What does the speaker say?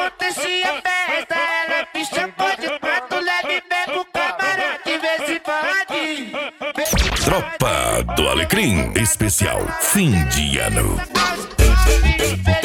acontecia festa. Ela me chamou de prato, leve bebo o camarada de vez em quando. Tropa do Alecrim, especial fim de ano.